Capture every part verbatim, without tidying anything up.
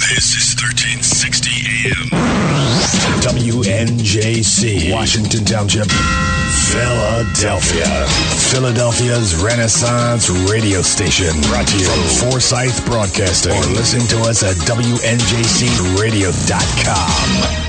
This is thirteen sixty A M. W N J C, Washington Township, Philadelphia. Philadelphia's Renaissance radio station. Brought to you from Forsyth Broadcasting. Or listen to us at W N J C radio dot com.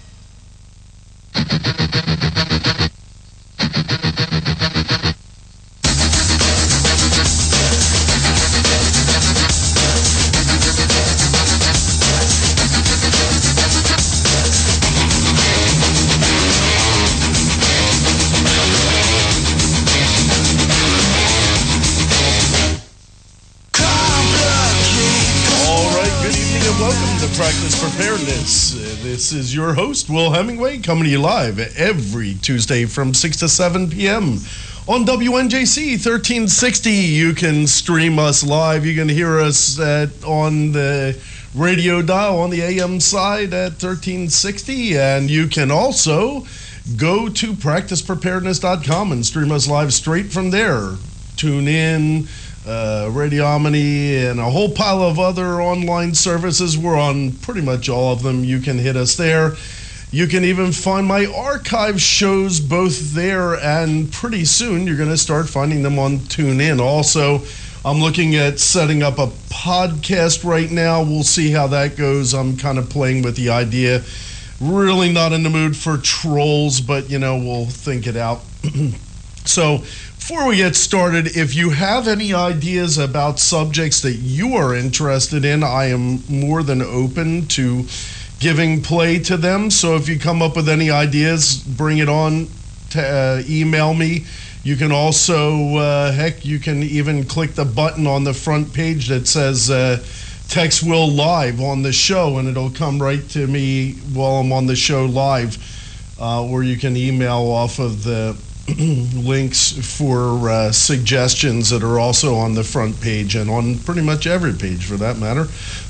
Practice Preparedness. Uh, this is your host, Will Hemingway, coming to you live every Tuesday from six to seven p.m. on W N J C thirteen sixty. You can stream us live. You can hear us at, on the radio dial on the A M side at thirteen sixty, and you can also go to practice preparedness dot com and stream us live straight from there. Tune in. Uh, Radioomni, and a whole pile of other online services. We're on pretty much all of them. You can hit us there. You can even find my archive shows both there, and pretty soon you're going to start finding them on TuneIn. Also, I'm looking at setting up a podcast right now. We'll see how that goes. I'm kind of playing with the idea. Really not in the mood for trolls, but, you know, we'll think it out. So, before we get started, if you have any ideas about subjects that you are interested in, I am more than open to giving play to them. So if you come up with any ideas, bring it on, to, uh, email me. You can also, uh, heck, you can even click the button on the front page that says uh, Text Will Live on the show, and it'll come right to me while I'm on the show live, uh, or you can email off of the links for uh, suggestions that are also on the front page and on pretty much every page for that matter.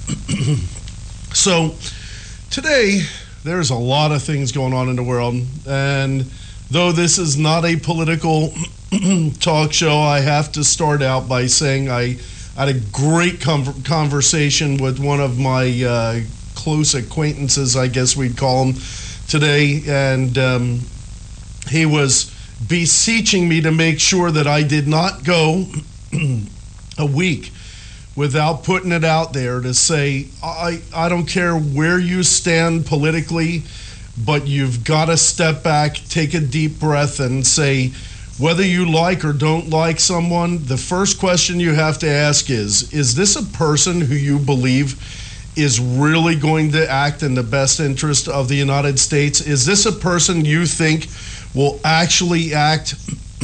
So today there's a lot of things going on in the world, and though this is not a political talk show, I have to start out by saying I had a great com- conversation with one of my uh, close acquaintances, I guess we'd call him, today, and um, he was beseeching me to make sure that I did not go a week without putting it out there to say, I, I don't care where you stand politically, but you've got to step back, take a deep breath, and say, whether you like or don't like someone, the first question you have to ask is, is this a person who you believe is really going to act in the best interest of the United States? Is this a person you think will actually act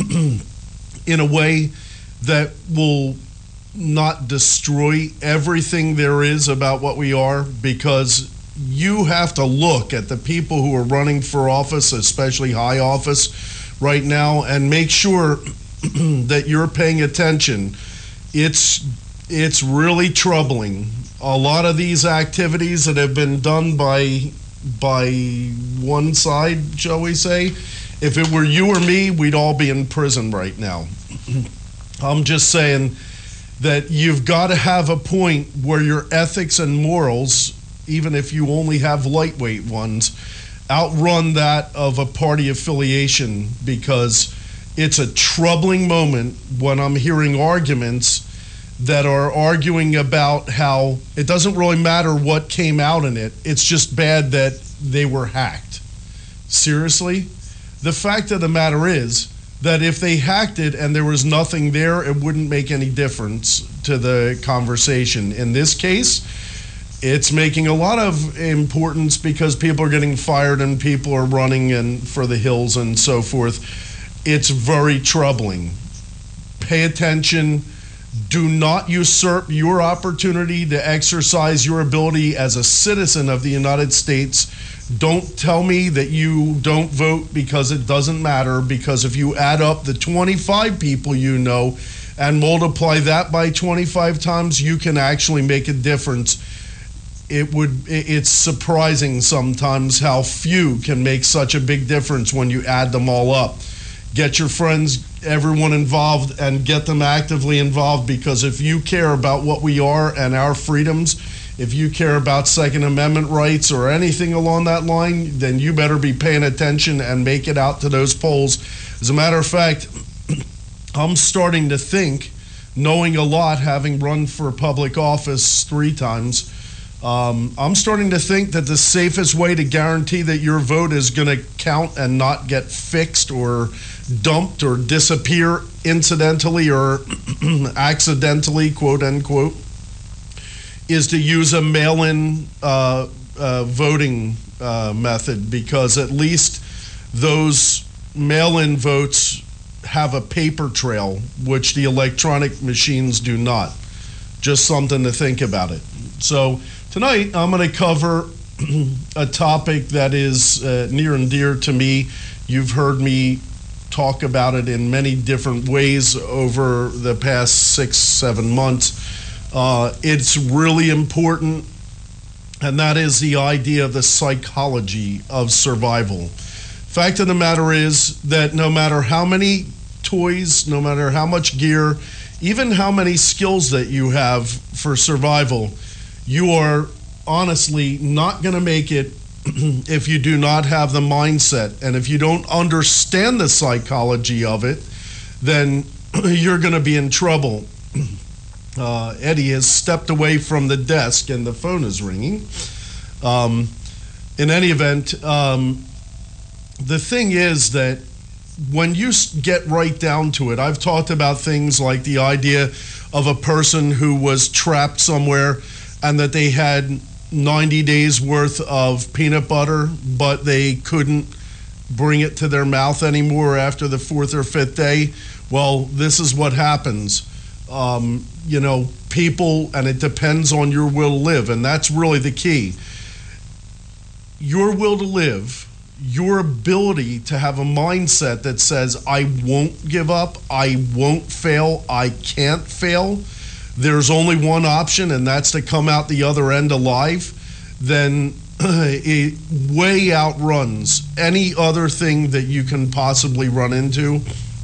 in a way that will not destroy everything there is about what we are? Because you have to look at the people who are running for office, especially high office right now, and make sure that you're paying attention. It's it's really troubling. A lot of these activities that have been done by by one side, shall we say, if it were you or me, we'd all be in prison right now. I'm just saying that you've got to have a point where your ethics and morals, even if you only have lightweight ones, outrun that of a party affiliation, because it's a troubling moment when I'm hearing arguments that are arguing about how it doesn't really matter what came out in it. It's just bad that they were hacked. Seriously? The fact of the matter is that if they hacked it and there was nothing there, it wouldn't make any difference to the conversation. In this case, it's making a lot of importance because people are getting fired and people are running and for the hills and so forth. It's very troubling. Pay attention. Do not usurp your opportunity to exercise your ability as a citizen of the United States. Don't tell me that you don't vote because it doesn't matter, because if you add up the twenty-five people you know and multiply that by twenty-five times, you can actually make a difference. It would, it's surprising sometimes how few can make such a big difference when you add them all up. Get your friends, everyone involved, and get them actively involved, because if you care about what we are and our freedoms, if you care about Second Amendment rights or anything along that line, then you better be paying attention and make it out to those polls. As a matter of fact, I'm starting to think, knowing a lot, having run for public office three times, um, I'm starting to think that the safest way to guarantee that your vote is going to count and not get fixed or dumped or disappear incidentally or accidentally, quote unquote, is to use a mail-in uh, uh, voting uh, method, because at least those mail-in votes have a paper trail, which the electronic machines do not. Just something to think about it. So tonight I'm going to cover a topic that is uh, near and dear to me. You've heard me talk about it in many different ways over the past six, seven months. Uh, it's really important, and that is the idea of the psychology of survival. Fact of the matter is that no matter how many toys, no matter how much gear, even how many skills that you have for survival, you are honestly not going to make it if you do not have the mindset. And if you don't understand the psychology of it, then you're going to be in trouble. Uh, Eddie has stepped away from the desk and the phone is ringing. Um, in any event, um, the thing is that when you get right down to it, I've talked about things like the idea of a person who was trapped somewhere and that they had ninety days worth of peanut butter, but they couldn't bring it to their mouth anymore after the fourth or fifth day. Well, this is what happens. Um, you know, people, and it depends on your will to live, and that's really the key. Your will to live, your ability to have a mindset that says, I won't give up, I won't fail, I can't fail. There's only one option, and that's to come out the other end alive. Then it way outruns any other thing that you can possibly run into,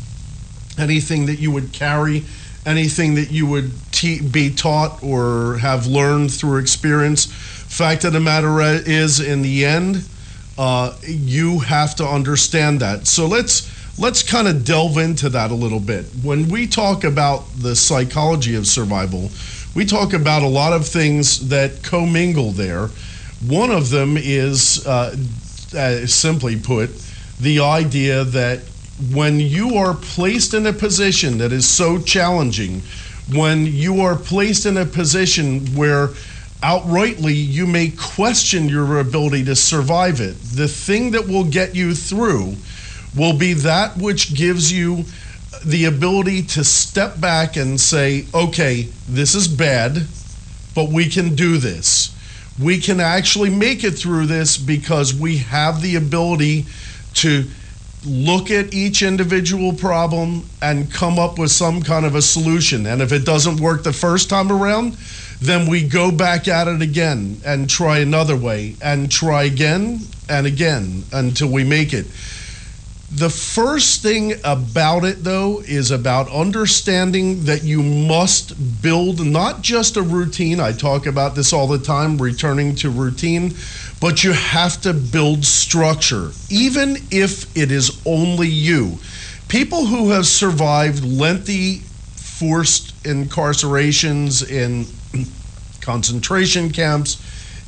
anything that you would carry, anything that you would te- be taught or have learned through experience. Fact of the matter is, in the end, uh, you have to understand that. So let's let's kind of delve into that a little bit. When we talk about the psychology of survival, we talk about a lot of things that commingle there. One of them is, uh, uh, simply put, the idea that when you are placed in a position that is so challenging, when you are placed in a position where outrightly you may question your ability to survive it, the thing that will get you through will be that which gives you the ability to step back and say, okay, this is bad, but we can do this. We can actually make it through this because we have the ability to look at each individual problem and come up with some kind of a solution. And if it doesn't work the first time around, then we go back at it again and try another way and try again and again until we make it. The first thing about it, though, is about understanding that you must build not just a routine. I talk about this all the time, returning to routine, but you have to build structure, even if it is only you. People who have survived lengthy forced incarcerations in concentration camps,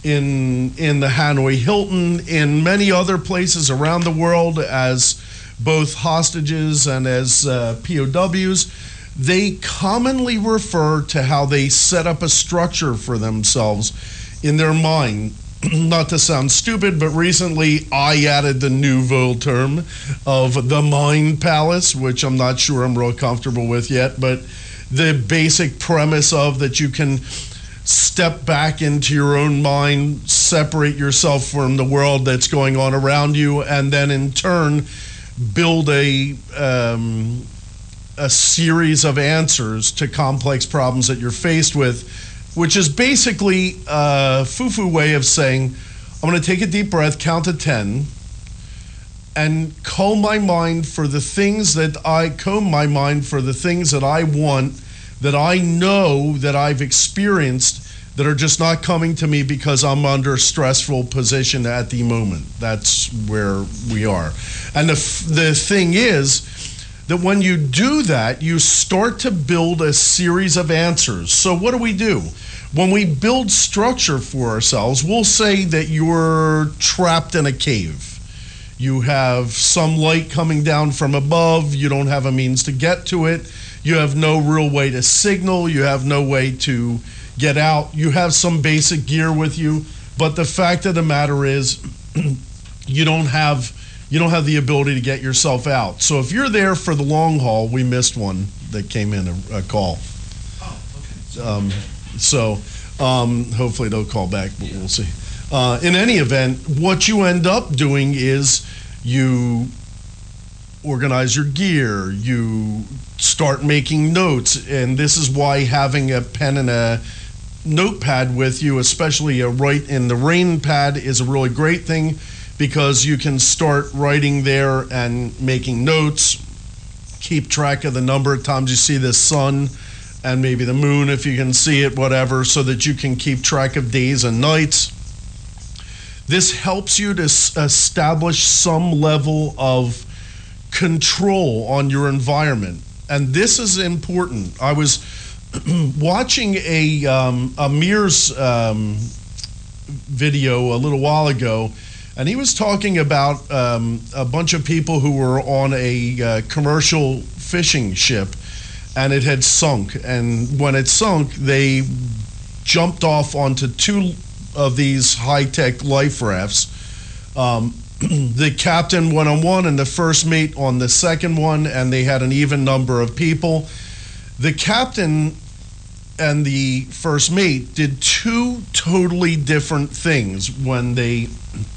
in in the Hanoi Hilton, in many other places around the world as both hostages and as uh, P O Ws, they commonly refer to how they set up a structure for themselves in their mind. Not to sound stupid, but recently I added the nouveau term of the mind palace, which I'm not sure I'm real comfortable with yet, but the basic premise of that you can step back into your own mind, separate yourself from the world that's going on around you, and then in turn build a um, a series of answers to complex problems that you're faced with, which is basically a foo-foo way of saying, I'm going to take a deep breath, count to ten, and comb my mind for the things that I comb my mind for the things that I want, that I know that I've experienced, that are just not coming to me because I'm under a stressful position at the moment. That's where we are. And the, f- the thing is that when you do that, you start to build a series of answers. So what do we do? When we build structure for ourselves, we'll say that you're trapped in a cave. You have some light coming down from above. You don't have a means to get to it. You have no real way to signal. You have no way to get out. You have some basic gear with you, but the fact of the matter is you don't have you don't have the ability to get yourself out. So if you're there for the long haul, we missed one that came in, a, a call. Oh, okay. Um, so um, hopefully they'll call back, but we'll see. Uh, in any event, what you end up doing is you organize your gear, you start making notes, and this is why having a pen and a notepad with you, especially a write in the rain pad, is a really great thing, because you can start writing there and making notes, keep track of the number of times you see the sun and maybe the moon if you can see it, whatever, so that you can keep track of days and nights. This helps you to s- establish some level of control on your environment. And this is important. I was watching a, um, a Mears um, video a little while ago, and he was talking about um, a bunch of people who were on a uh, commercial fishing ship, and it had sunk. And when it sunk, they jumped off onto two of these high-tech life rafts. Um, the captain went on one and the first mate on the second one, and they had an even number of people. The captain and the first mate did two totally different things when they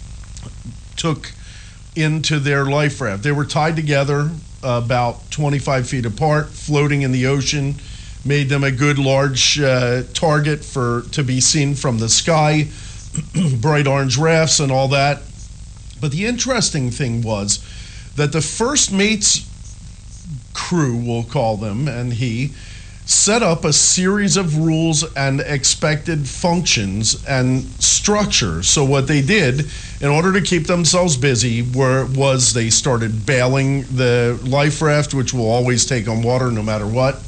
took into their life raft. They were tied together about twenty-five feet apart, floating in the ocean, made them a good large uh, target for to be seen from the sky, bright orange rafts and all that. But the interesting thing was that the first mate's crew, we'll call them, and he set up a series of rules and expected functions and structure. So what they did in order to keep themselves busy were, was they started bailing the life raft, which will always take on water no matter what.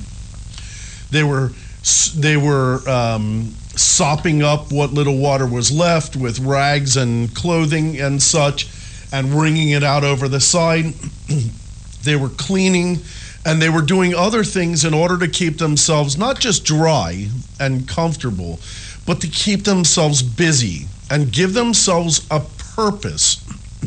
They were they were um, sopping up what little water was left with rags and clothing and such, and wringing it out over the side. They were cleaning, and they were doing other things in order to keep themselves not just dry and comfortable, but to keep themselves busy and give themselves a purpose.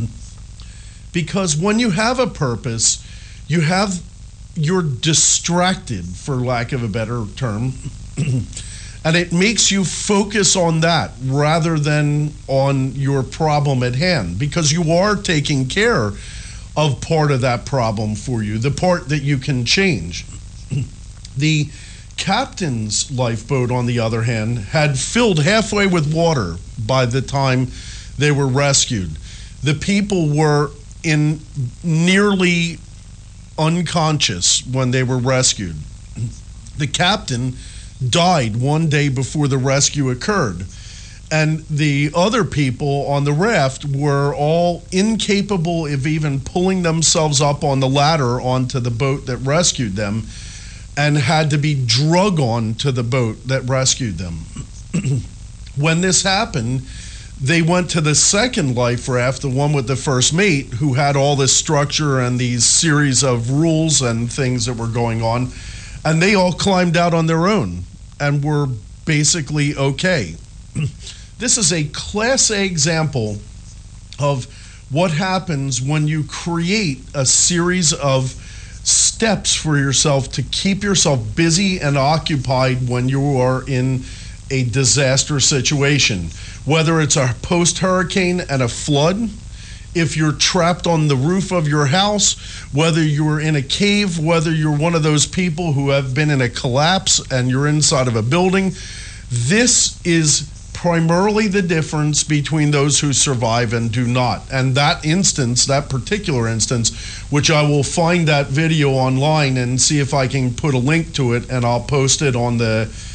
Because when you have a purpose, you have you're distracted, for lack of a better term, and it makes you focus on that rather than on your problem at hand, because you are taking care of part of that problem for you, the part that you can change. The captain's lifeboat, on the other hand, had filled halfway with water by the time they were rescued. The people were in nearly unconscious when they were rescued. The captain died one day before the rescue occurred, and the other people on the raft were all incapable of even pulling themselves up on the ladder onto the boat that rescued them, and had to be drug on to the boat that rescued them. When this happened, they went to the second life raft, the one with the first mate, who had all this structure and these series of rules and things that were going on, and they all climbed out on their own and were basically okay. This is a Class A example of what happens when you create a series of steps for yourself to keep yourself busy and occupied when you are in a disaster situation. Whether it's a post-hurricane and a flood, if you're trapped on the roof of your house, whether you're in a cave, whether you're one of those people who have been in a collapse and you're inside of a building, this is primarily the difference between those who survive and do not. And that instance, that particular instance, which I will find that video online and see if I can put a link to it, and I'll post it on the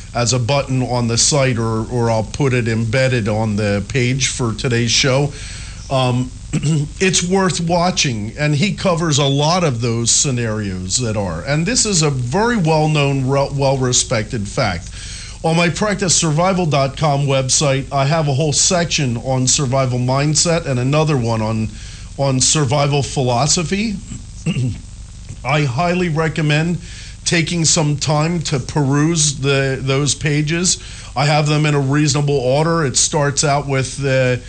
as a button on the site, or, or I'll put it embedded on the page for today's show. Um, it's worth watching, and he covers a lot of those scenarios that are. And this is a very well-known, well-respected fact. On my practice survival dot com website, I have a whole section on survival mindset and another one on, on survival philosophy. I highly recommend taking some time to peruse the those pages. I have them in a reasonable order. It starts out with the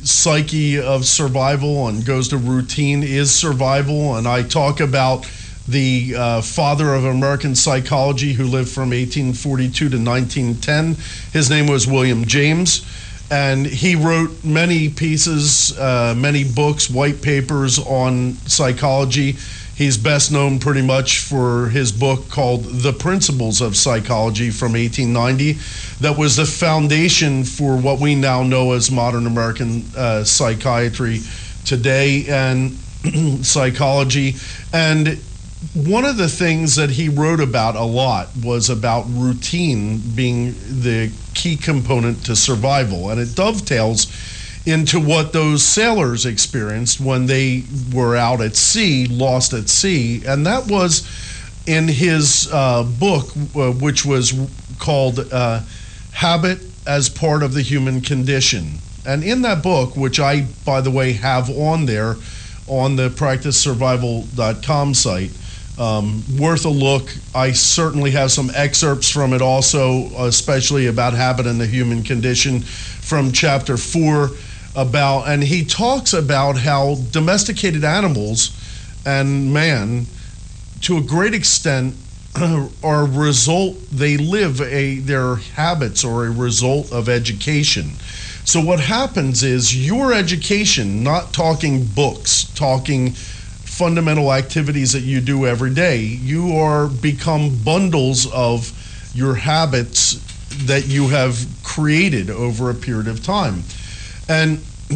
psyche of survival and goes to routine is survival, and I talk about the uh, father of American psychology who lived from eighteen forty-two to nineteen ten. His name was William James, and he wrote many pieces, uh, many books, white papers on psychology. He's best known pretty much for his book called The Principles of Psychology from eighteen ninety. That was the foundation for what we now know as modern American uh, psychiatry today and psychology. And one of the things that he wrote about a lot was about routine being the key component to survival. And it dovetails into what those sailors experienced when they were out at sea, lost at sea. And that was in his uh, book, uh, which was called uh, Habit as Part of the Human Condition. And in that book, which I, by the way, have on there on the practice survival dot com site, um, worth a look. I certainly have some excerpts from it also, especially about habit and the human condition from chapter four. About, and he talks about how domesticated animals and man, to a great extent, are a result, they live a their habits are a result of education. So what happens is your education, not talking books, talking fundamental activities that you do every day, you are become bundles of your habits that you have created over a period of time. And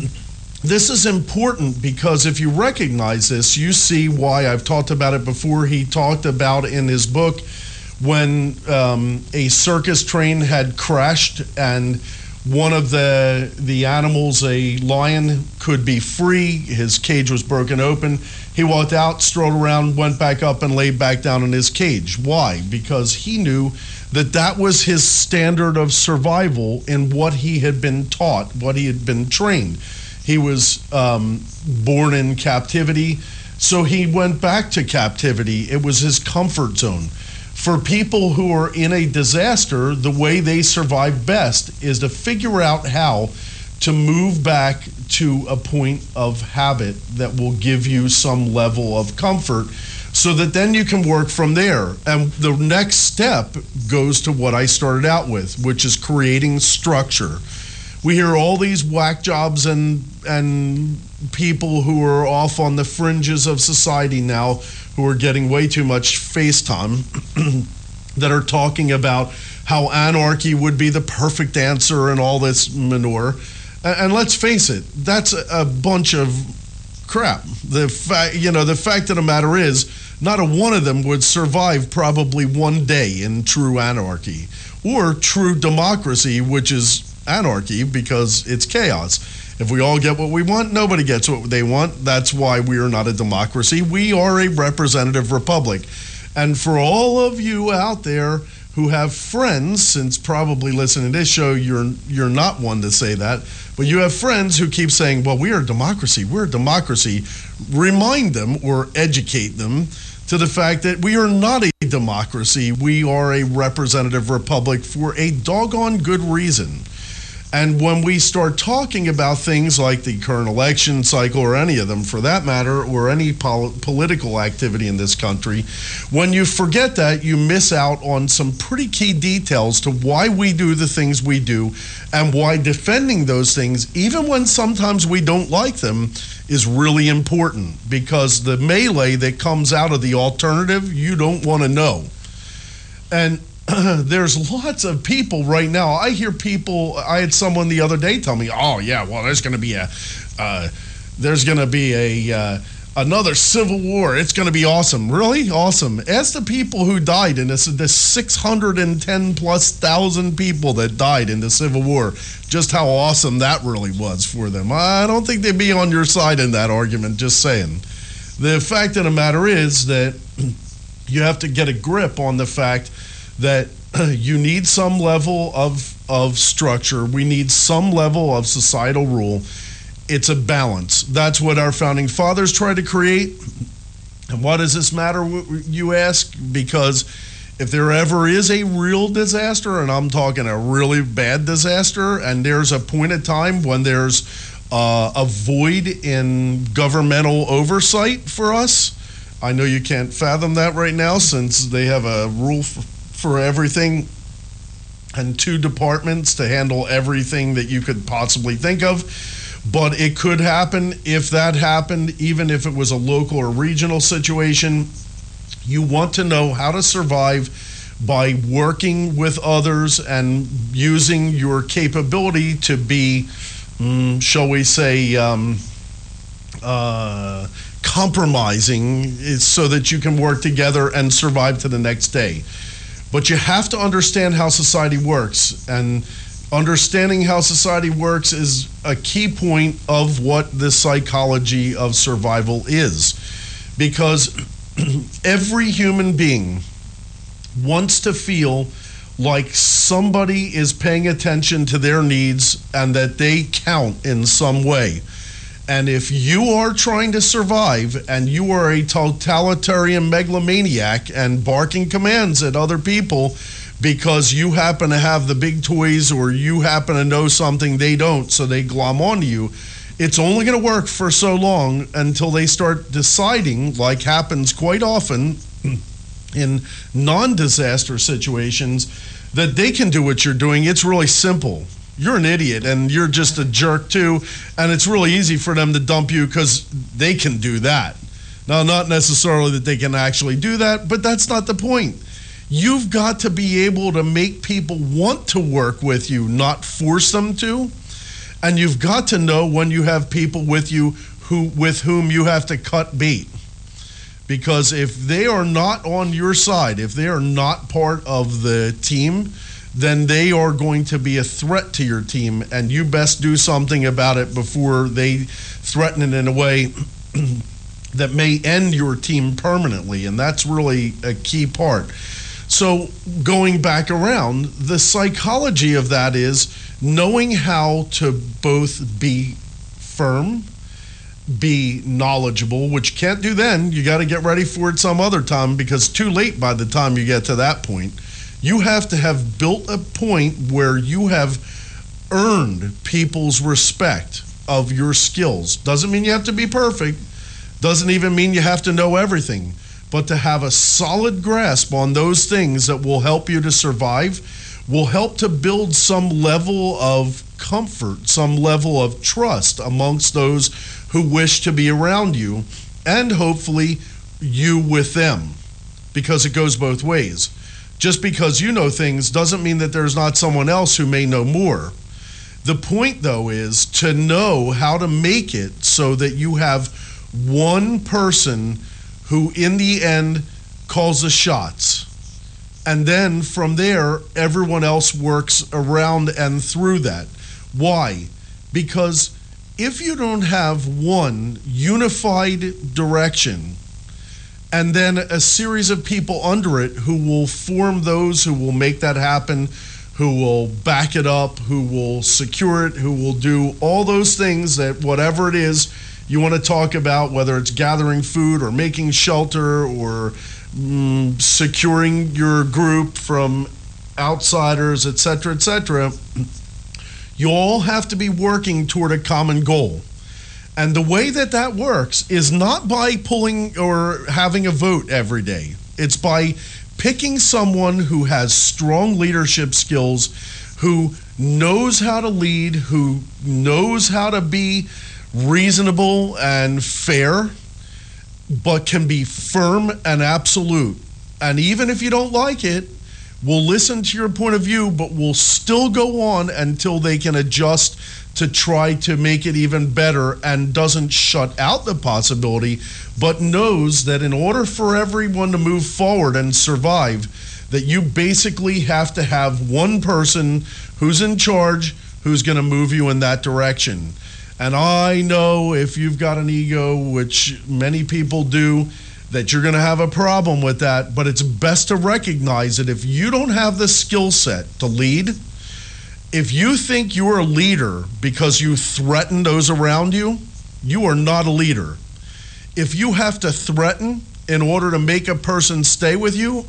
this is important because if you recognize this, you see why I've talked about it before. He talked about in his book when um, a circus train had crashed and one of the the animals, a lion, could be free. His cage was broken open. He walked out, strolled around, went back up and laid back down in his cage. Why? Because he knew that that was his standard of survival in what he had been taught, what he had been trained. He was um, born in captivity, so he went back to captivity. It was his comfort zone. For people who are in a disaster, the way they survive best is to figure out how to move back to a point of habit that will give you some level of comfort, so that then you can work from there. And the next step goes to what I started out with, which is creating structure. We hear all these whack jobs and and people who are off on the fringes of society now, who are getting way too much face time, that are talking about how anarchy would be the perfect answer and all this manure. And, and let's face it, that's a, a bunch of crap. The fact, you know, the fact of the matter is, not a one of them would survive probably one day in true anarchy or true democracy, which is anarchy because it's chaos. If we all get what we want, nobody gets what they want. That's why we are not a democracy. We are a representative republic. And for all of you out there who have friends, since probably listening to this show, you're you're not one to say that, but you have friends who keep saying, well, we are a democracy, we're a democracy. Remind them or educate them to the fact that we are not a democracy. We are a representative republic for a doggone good reason. And when we start talking about things like the current election cycle, or any of them for that matter, or any pol- political activity in this country, when you forget that, you miss out on some pretty key details to why we do the things we do and why defending those things, even when sometimes we don't like them, is really important, because the melee that comes out of the alternative, you don't want to know. And there's lots of people right now. I hear people, I had someone the other day tell me, oh yeah, well, there's going to be a, uh, there's going to be a, uh, another civil war. It's going to be awesome. Really awesome. Ask the people who died in this, the six hundred ten plus thousand people that died in the Civil War, just how awesome that really was for them. I don't think they'd be on your side in that argument, just saying. The fact of the matter is that you have to get a grip on the fact that you need some level of, of structure. We need some level of societal rule. It's a balance. That's what our founding fathers tried to create. And why does this matter, you ask? Because if there ever is a real disaster, and I'm talking a really bad disaster, and there's a point in time when there's uh, a void in governmental oversight for us, I know you can't fathom that right now since they have a rule for, for everything and two departments to handle everything that you could possibly think of. But it could happen. If that happened, even if it was a local or regional situation, you want to know how to survive by working with others and using your capability to be, um, shall we say, um, uh, compromising so that you can work together and survive to the next day. But you have to understand how society works, and understanding how society works is a key point of what the psychology of survival is. Because every human being wants to feel like somebody is paying attention to their needs and that they count in some way. And if you are trying to survive and you are a totalitarian megalomaniac and barking commands at other people because you happen to have the big toys or you happen to know something they don't, so they glom onto you, it's only going to work for so long until they start deciding, like happens quite often in non-disaster situations, that they can do what you're doing. It's really simple. You're an idiot and you're just a jerk too, and it's really easy for them to dump you because they can do that. Now, not necessarily that they can actually do that, but that's not the point. You've got to be able to make people want to work with you, not force them to. And you've got to know when you have people with you who with whom you have to cut bait. Because if they are not on your side, if they are not part of the team, then they are going to be a threat to your team, and you best do something about it before they threaten it in a way that may end your team permanently, and that's really a key part. So going back around, the psychology of that is knowing how to both be firm, be knowledgeable, which you can't do then. You got to get ready for it some other time, because too late by the time you get to that point. You have to have built a point where you have earned people's respect of your skills. Doesn't mean you have to be perfect. Doesn't even mean you have to know everything. But to have a solid grasp on those things that will help you to survive, will help to build some level of comfort, some level of trust amongst those who wish to be around you, and hopefully you with them, because it goes both ways. Just because you know things doesn't mean that there's not someone else who may know more. The point, though, is to know how to make it so that you have one person who, in the end, calls the shots. And then from there, everyone else works around and through that. Why? Because if you don't have one unified direction, and then a series of people under it who will form those who will make that happen, who will back it up, who will secure it, who will do all those things that whatever it is you want to talk about, whether it's gathering food or making shelter or mm, securing your group from outsiders, et cetera, et cetera, you all have to be working toward a common goal. And the way that that works is not by pulling or having a vote every day. It's by picking someone who has strong leadership skills, who knows how to lead, who knows how to be reasonable and fair, but can be firm and absolute. And even if you don't like it, will listen to your point of view, but will still go on until they can adjust to try to make it even better, and doesn't shut out the possibility, but knows that in order for everyone to move forward and survive, that you basically have to have one person who's in charge, who's going to move you in that direction. And I know if you've got an ego, which many people do, that you're going to have a problem with that, but it's best to recognize that if you don't have the skill set to lead, if you think you're a leader because you threaten those around you, you are not a leader. If you have to threaten in order to make a person stay with you,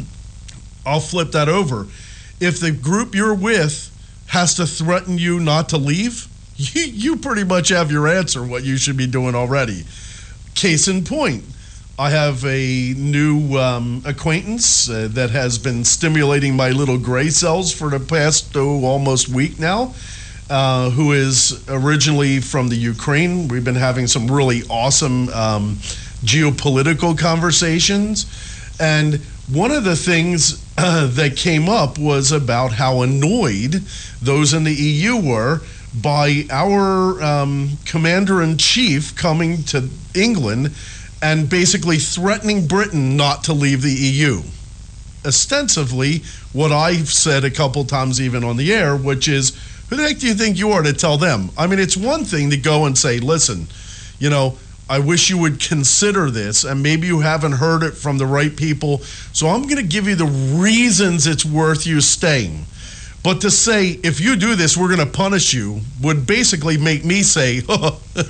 I'll flip that over. If the group you're with has to threaten you not to leave, you, you pretty much have your answer what you should be doing already. Case in point, I have a new um, acquaintance uh, that has been stimulating my little gray cells for the past oh, almost week now, uh, who is originally from the Ukraine. We've been having some really awesome um, geopolitical conversations. And one of the things uh, that came up was about how annoyed those in the E U were by our um, commander-in-chief coming to England and basically threatening Britain not to leave the E U. Ostensibly, what I've said a couple times even on the air, which is, who the heck do you think you are to tell them? I mean, it's one thing to go and say, listen, you know, I wish you would consider this, and maybe you haven't heard it from the right people, so I'm going to give you the reasons it's worth you staying. But to say, if you do this, we're going to punish you, would basically make me say, oh,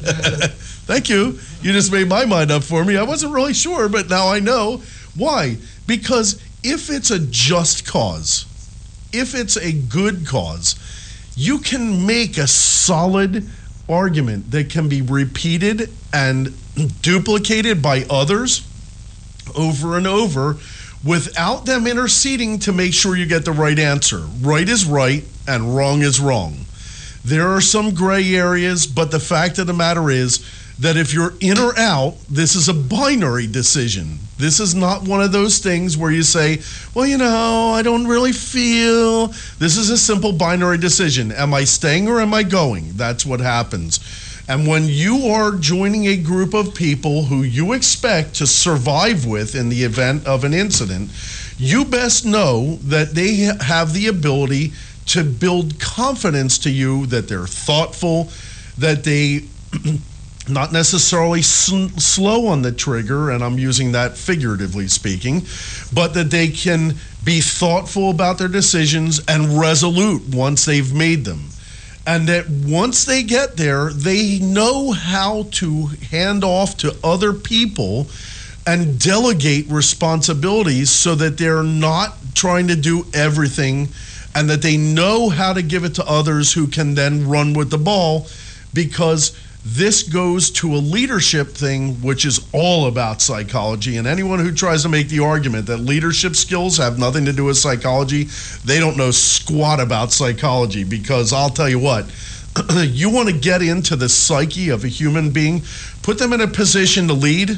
thank you. You just made my mind up for me. I wasn't really sure, but now I know. Why? Because if it's a just cause, if it's a good cause, you can make a solid argument that can be repeated and duplicated by others over and over without them interceding to make sure you get the right answer. Right is right and wrong is wrong. There are some gray areas, but the fact of the matter is that if you're in or out, this is a binary decision. This is not one of those things where you say, well, you know, I don't really feel. This is a simple binary decision. Am I staying or am I going? That's what happens. And when you are joining a group of people who you expect to survive with in the event of an incident, you best know that they have the ability to build confidence to you, that they're thoughtful, that they not necessarily sl- slow on the trigger, and I'm using that figuratively speaking, but that they can be thoughtful about their decisions and resolute once they've made them. And that once they get there, they know how to hand off to other people and delegate responsibilities so that they're not trying to do everything, and that they know how to give it to others who can then run with the ball, because this goes to a leadership thing, which is all about psychology. And anyone who tries to make the argument that leadership skills have nothing to do with psychology, they don't know squat about psychology. Because I'll tell you what, you want to get into the psyche of a human being, put them in a position to lead,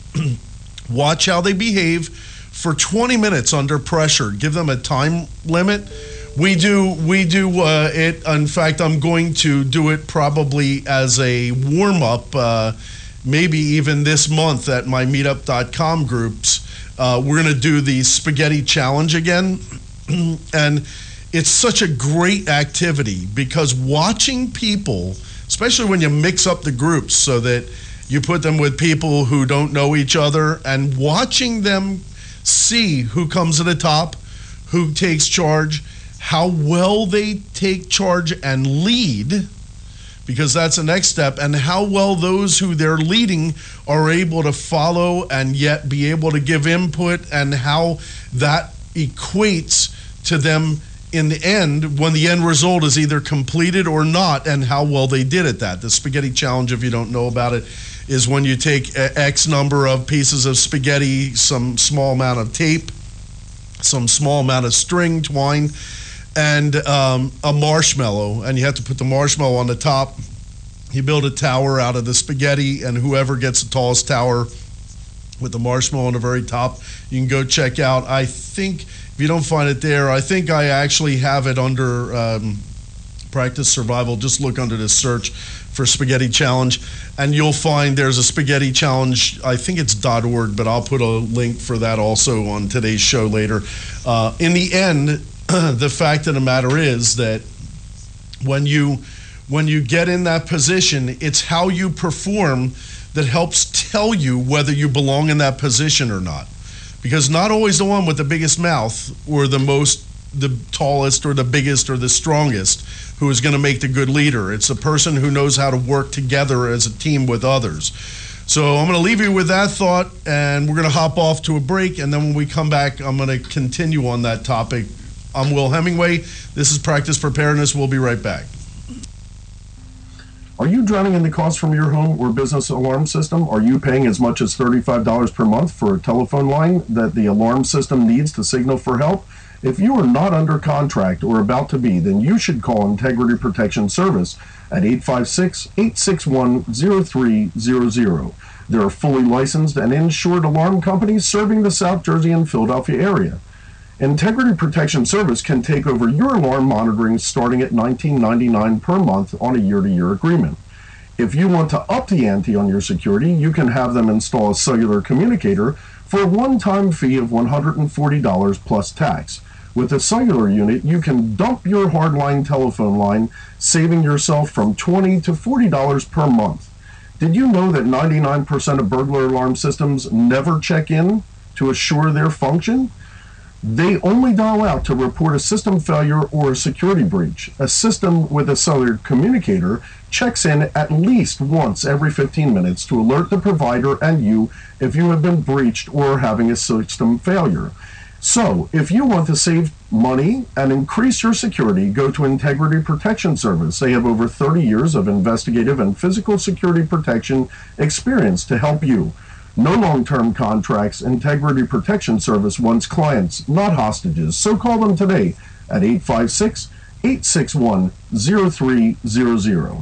watch how they behave for twenty minutes under pressure, give them a time limit. We do, we do uh, it. In fact, I'm going to do it probably as a warm-up, uh, maybe even this month at my meetup dot com groups. Uh, we're going to do the spaghetti challenge again. And it's such a great activity, because watching people, especially when you mix up the groups so that you put them with people who don't know each other, and watching them see who comes to the top, who takes charge, how well they take charge and lead, because that's the next step, and how well those who they're leading are able to follow and yet be able to give input, and how that equates to them in the end, when the end result is either completed or not, and how well they did at that. The spaghetti challenge, if you don't know about it, is when you take X number of pieces of spaghetti, some small amount of tape, some small amount of string, twine, and um, a marshmallow, and you have to put the marshmallow on the top. You build a tower out of the spaghetti, and whoever gets the tallest tower with the marshmallow on the very top, you can go check out. I think If you don't find it there, I think I actually have it under um, Practice Survival. Just look under the search for Spaghetti Challenge, and you'll find there's a Spaghetti Challenge. I think it's .org, but I'll put a link for that also on today's show later. Uh, in the end, the fact of the matter is that when you when you get in that position, it's how you perform that helps tell you whether you belong in that position or not. Because not always the one with the biggest mouth or the most, the tallest or the biggest or the strongest who is going to make the good leader. It's the person who knows how to work together as a team with others. So I'm going to leave you with that thought, and we're going to hop off to a break, and then when we come back, I'm going to continue on that topic. I'm Will Hemingway. This is Practice Preparedness. We'll be right back. Are you drowning in the cost from your home or business alarm system? Are you paying as much as thirty-five dollars per month for a telephone line that the alarm system needs to signal for help? If you are not under contract or about to be, then you should call Integrity Protection Service at eight five six, eight six one, zero three zero zero. There are fully licensed and insured alarm companies serving the South Jersey and Philadelphia area. Integrity Protection Service can take over your alarm monitoring starting at nineteen ninety-nine dollars per month on a year-to-year agreement. If you want to up the ante on your security, you can have them install a cellular communicator for a one-time fee of one hundred forty dollars plus tax. With a cellular unit, you can dump your hardline telephone line, saving yourself from twenty dollars to forty dollars per month. Did you know that ninety-nine percent of burglar alarm systems never check in to assure their function? They only dial out to report a system failure or a security breach. A system with a cellular communicator checks in at least once every fifteen minutes to alert the provider and you if you have been breached or are having a system failure. So, if you want to save money and increase your security, go to Integrity Protection Service. They have over thirty years of investigative and physical security protection experience to help you. No long-term contracts. Integrity Protection Service wants clients, not hostages. So call them today at eight five six, eight six one, zero three zero zero.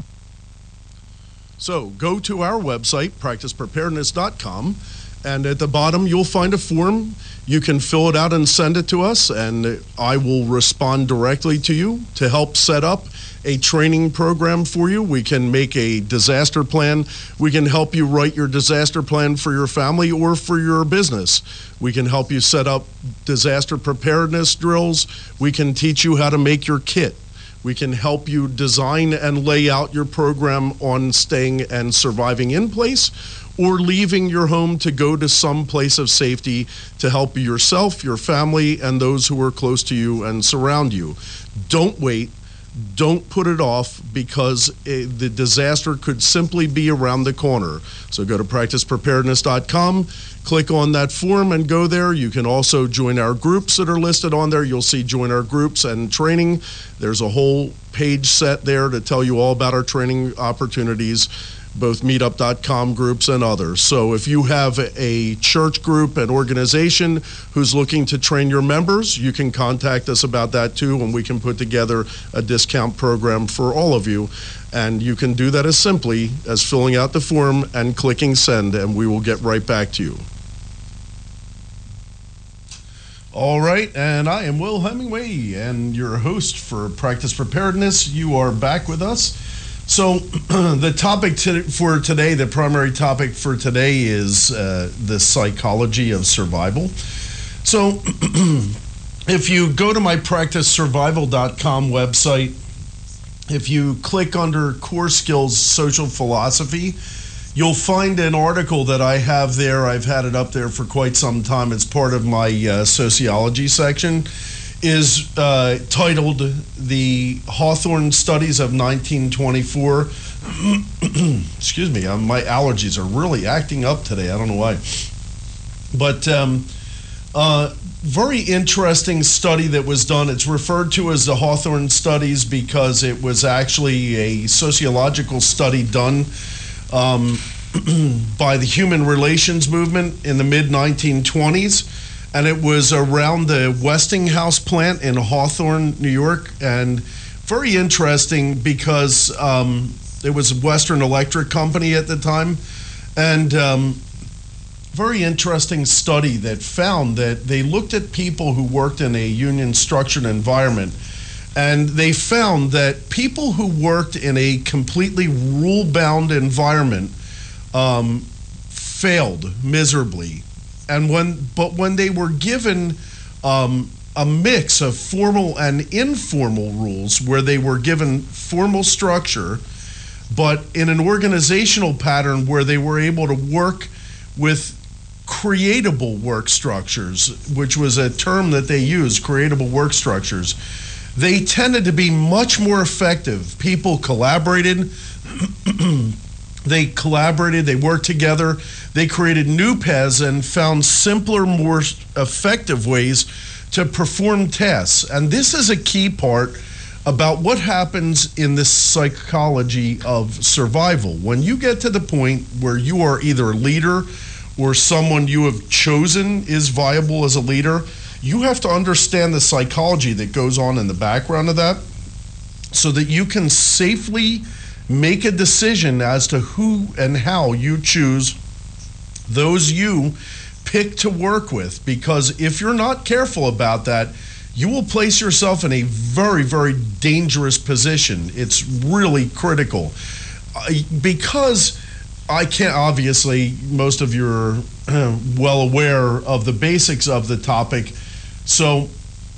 So go to our website, practice preparedness dot com, and at the bottom you'll find a form. You can fill it out and send it to us, and I will respond directly to you to help set up a training program for you. We can make a disaster plan. We can help you write your disaster plan for your family or for your business. We can help you set up disaster preparedness drills. We can teach you how to make your kit. We can help you design and lay out your program on staying and surviving in place or leaving your home to go to some place of safety to help yourself, your family, and those who are close to you and surround you. Don't wait. Don't put it off, because it, the disaster could simply be around the corner. So go to practice preparedness dot com, click on that form and go there. You can also join our groups that are listed on there. You'll see join our groups and training. There's a whole page set there to tell you all about our training opportunities, both meetup dot com groups and others. So if you have a church group, an organization who's looking to train your members, you can contact us about that too, and we can put together a discount program for all of you. And you can do that as simply as filling out the form and clicking send, and we will get right back to you. All right, and I am Will Hemingway, and your host for Practice Preparedness. You are back with us. So the topic to, for today, the primary topic for today is uh, the psychology of survival. So if you go to my practice survival dot com website, if you click under Core Skills Social Philosophy, you'll find an article that I have there. I've had it up there for quite some time. It's part of my uh, sociology section. Is uh, titled The Hawthorne Studies of nineteen twenty-four. Excuse me, um, my allergies are really acting up today. I don't know why. But um, uh, very interesting study that was done. It's referred to as the Hawthorne Studies because it was actually a sociological study done um, by the human relations movement in the mid nineteen twenties. And it was around the Westinghouse plant in Hawthorne, New York, and very interesting because um, it was Western Electric Company at the time. And um, very interesting study that found that they looked at people who worked in a union structured environment, and they found that people who worked in a completely rule bound environment um, failed miserably. And when but when they were given um, a mix of formal and informal rules, where they were given formal structure, but in an organizational pattern where they were able to work with creatable work structures, which was a term that they used, creatable work structures, they tended to be much more effective. People collaborated, they collaborated, they worked together, they created new paths and found simpler, more effective ways to perform tasks. And this is a key part about what happens in this psychology of survival. When you get to the point where you are either a leader or someone you have chosen is viable as a leader, you have to understand the psychology that goes on in the background of that so that you can safely make a decision as to who and how you choose those you pick to work with. Because if you're not careful about that, you will place yourself in a very, very dangerous position. It's really critical. Uh, because I can't, obviously, most of you are well aware of the basics of the topic, so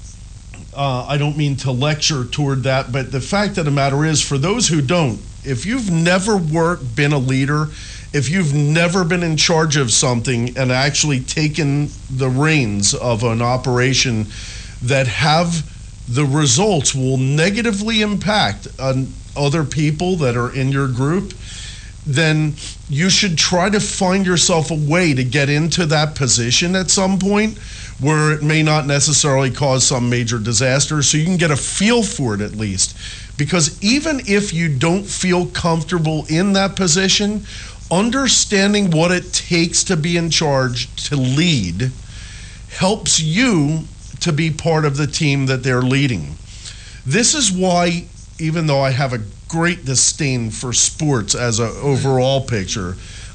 uh, I don't mean to lecture toward that, but the fact of the matter is, for those who don't, if you've never worked, been a leader, if you've never been in charge of something and actually taken the reins of an operation that have the results will negatively impact on other people that are in your group, then you should try to find yourself a way to get into that position at some point where it may not necessarily cause some major disaster, so you can get a feel for it at least. Because even if you don't feel comfortable in that position, understanding what it takes to be in charge, to lead, helps you to be part of the team that they're leading. This is why, even though I have a great disdain for sports as an overall picture,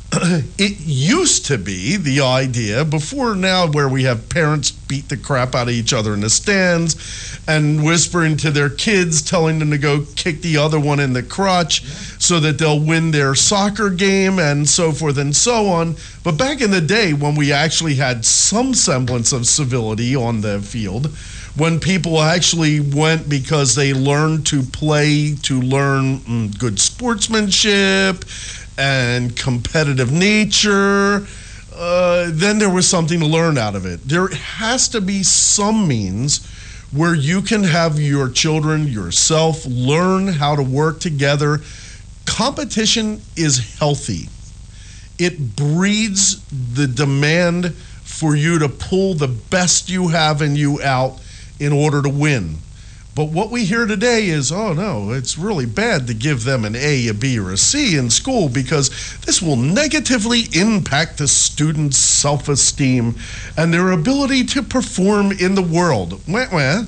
it used to be the idea, before now, where we have parents beat the crap out of each other in the stands and whispering to their kids, telling them to go kick the other one in the crotch yeah. so that they'll win their soccer game and so forth and so on. But back in the day, when we actually had some semblance of civility on the field, when people actually went because they learned to play, to learn mm, good sportsmanship and competitive nature, uh, then there was something to learn out of it. There has to be some means where you can have your children, yourself, learn how to work together. Competition is healthy. It breeds the demand for you to pull the best you have in you out in order to win. But what we hear today is, oh no, it's really bad to give them an A, a B, or a C in school because this will negatively impact the student's self-esteem and their ability to perform in the world. Wah, wah.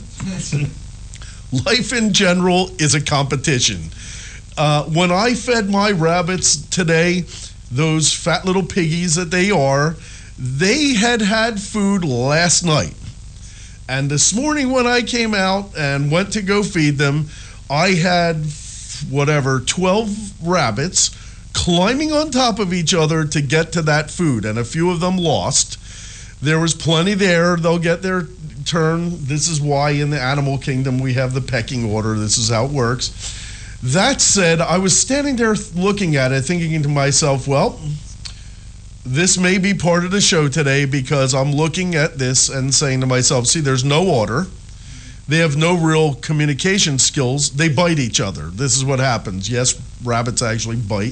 Life in general is a competition. Uh, when I fed my rabbits today, those fat little piggies that they are, they had had food last night. And this morning when I came out and went to go feed them, I had, whatever, twelve rabbits climbing on top of each other to get to that food, and a few of them lost. There was plenty there. They'll get their turn. This is why in the animal kingdom we have the pecking order. This is how it works. That said, I was standing there looking at it, thinking to myself, well, this may be part of the show today because I'm looking at this and saying to myself, see, there's no order. They have no real communication skills. They bite each other. This is what happens. Yes, rabbits actually bite.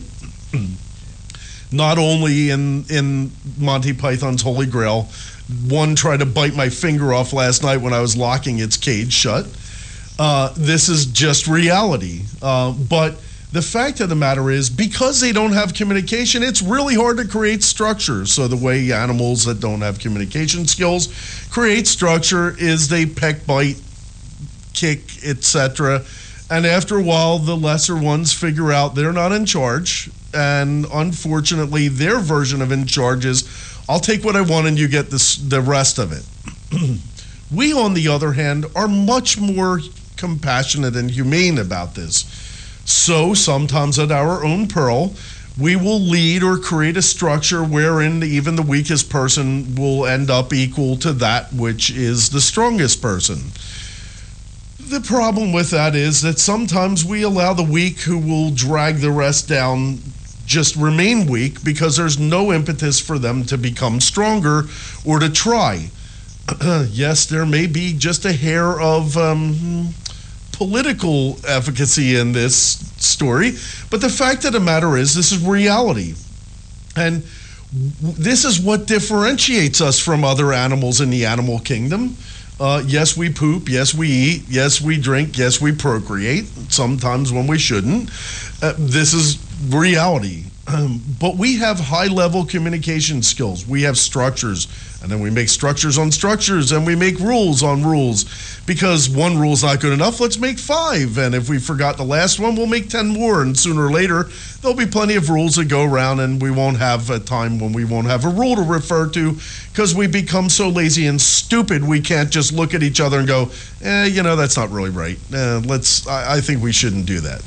Not only in, in Monty Python's Holy Grail. One tried to bite my finger off last night when I was locking its cage shut. Uh, this is just reality. Uh, but the fact of the matter is, because they don't have communication, it's really hard to create structure. So the way animals that don't have communication skills create structure is they peck, bite, kick, et cetera. And after a while, the lesser ones figure out they're not in charge And unfortunately, their version of in charge is, I'll take what I want and you get this, the rest of it. We, on the other hand, are much more compassionate and humane about this. So sometimes at our own peril, we will lead or create a structure wherein even the weakest person will end up equal to that which is the strongest person. The problem with that is that sometimes we allow the weak who will drag the rest down just remain weak because there's no impetus for them to become stronger or to try. Yes, there may be just a hair of um, political efficacy in this story, but the fact of the matter is this is reality. And this is what differentiates us from other animals in the animal kingdom. Uh, yes, we poop. Yes, we eat. Yes, we drink. Yes, we procreate, sometimes when we shouldn't. Uh, this is reality. Um, but we have high-level communication skills. We have structures, and then we make structures on structures, and we make rules on rules. Because one rule's not good enough, let's make five. And if we forgot the last one, we'll make ten more. And sooner or later, there'll be plenty of rules that go around, and we won't have a time when we won't have a rule to refer to because we become so lazy and stupid we can't just look at each other and go, eh, you know, that's not really right. Eh, let's. I, I think we shouldn't do that.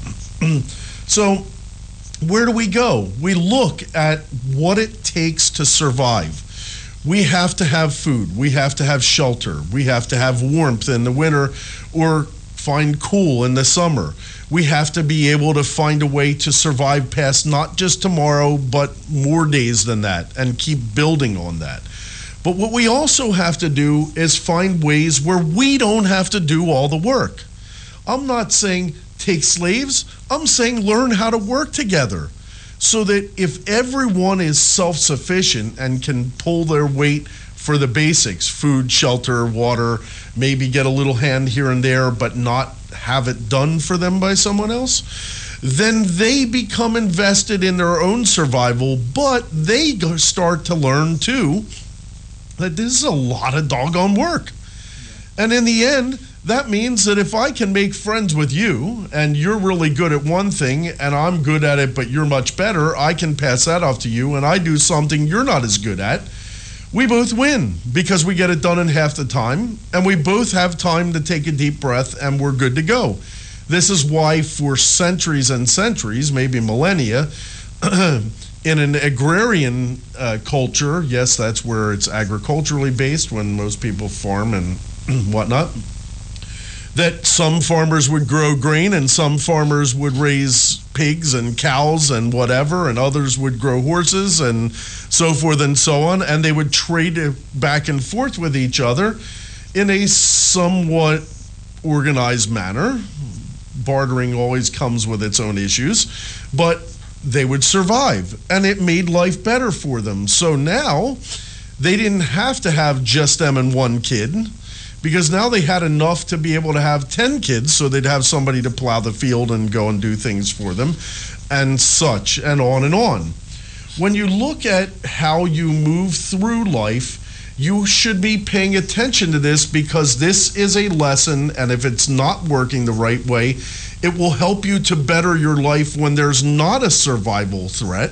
So where do we go? We look at what it takes to survive. We have to have food. We have to have shelter. We have to have warmth in the winter or find cool in the summer. We have to be able to find a way to survive past not just tomorrow, but more days than that and keep building on that. But what we also have to do is find ways where we don't have to do all the work. I'm not saying take slaves. I'm saying learn how to work together so that if everyone is self-sufficient and can pull their weight for the basics, food, shelter, water, maybe get a little hand here and there, but not have it done for them by someone else, then they become invested in their own survival, but they go start to learn too that this is a lot of doggone work. And in the end, that means that if I can make friends with you and you're really good at one thing and I'm good at it but you're much better, I can pass that off to you and I do something you're not as good at. We both win because we get it done in half the time and we both have time to take a deep breath and we're good to go. This is why for centuries and centuries, maybe millennia, in an agrarian uh, culture, yes, that's where it's agriculturally based when most people farm and whatnot, that some farmers would grow grain and some farmers would raise pigs and cows and whatever, and others would grow horses and so forth and so on, and they would trade back and forth with each other in a somewhat organized manner. Bartering always comes with its own issues, but they would survive, and it made life better for them. So now they didn't have to have just them and one kid, because now they had enough to be able to have ten kids, so they'd have somebody to plow the field and go and do things for them, and such, and on and on. When you look at how you move through life, you should be paying attention to this because this is a lesson, and if it's not working the right way, it will help you to better your life when there's not a survival threat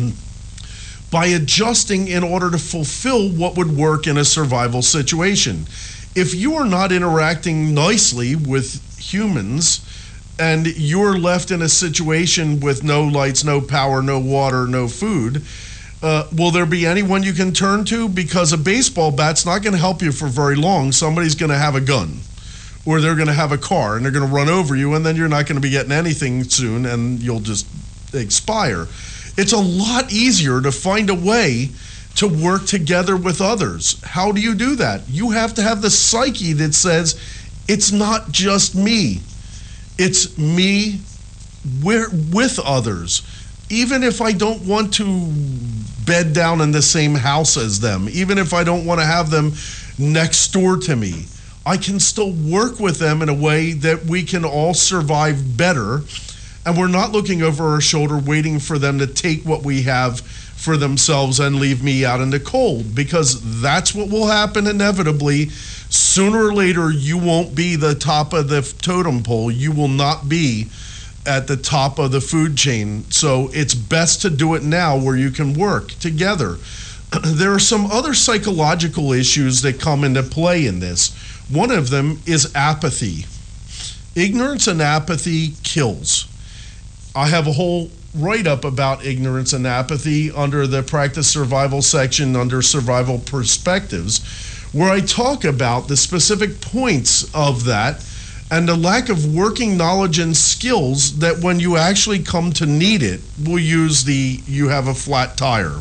by adjusting in order to fulfill what would work in a survival situation. If you are not interacting nicely with humans and you're left in a situation with no lights, no power, no water, no food, uh, will there be anyone you can turn to? Because a baseball bat's not going to help you for very long. Somebody's going to have a gun or they're going to have a car and they're going to run over you, and then you're not going to be getting anything soon and you'll just expire. It's a lot easier to find a way to work together with others. How do you do that? You have to have the psyche that says, it's not just me. It's me with others. Even if I don't want to bed down in the same house as them, even if I don't want to have them next door to me, I can still work with them in a way that we can all survive better. And we're not looking over our shoulder waiting for them to take what we have for themselves and leave me out in the cold, because that's what will happen inevitably. Sooner or later, you won't be the top of the totem pole. You will not be at the top of the food chain. So it's best to do it now where you can work together. There are some other psychological issues that come into play in this. One of them is apathy. Ignorance and apathy kills. I have a whole write-up about ignorance and apathy under the Practice Survival section under Survival Perspectives, where I talk about the specific points of that and the lack of working knowledge and skills that when you actually come to need it, we'll use the you have a flat tire.